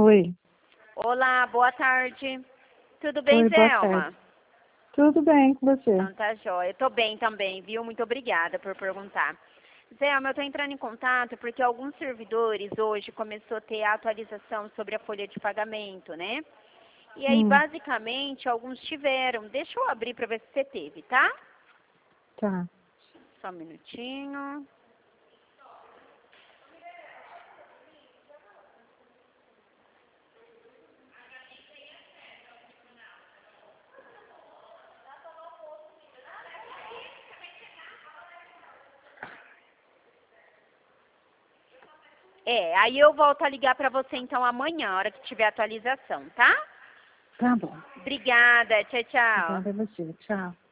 Oi. Olá, boa tarde. Tudo bem, Oi, boa Zelma? tarde. Tudo bem com você? Então tá jóia. Eu tô bem também, viu? Muito obrigada por perguntar. Zelma, eu tô entrando em contato porque alguns servidores hoje começou a ter a atualização sobre a folha de pagamento, né? E aí, basicamente, alguns tiveram. Deixa eu abrir para ver se você teve, tá? Tá. Só um minutinho. Aí eu volto a ligar para você então amanhã, a hora que tiver atualização, tá? Tá bom. Obrigada, tchau, tchau. Obrigada a você. Tchau.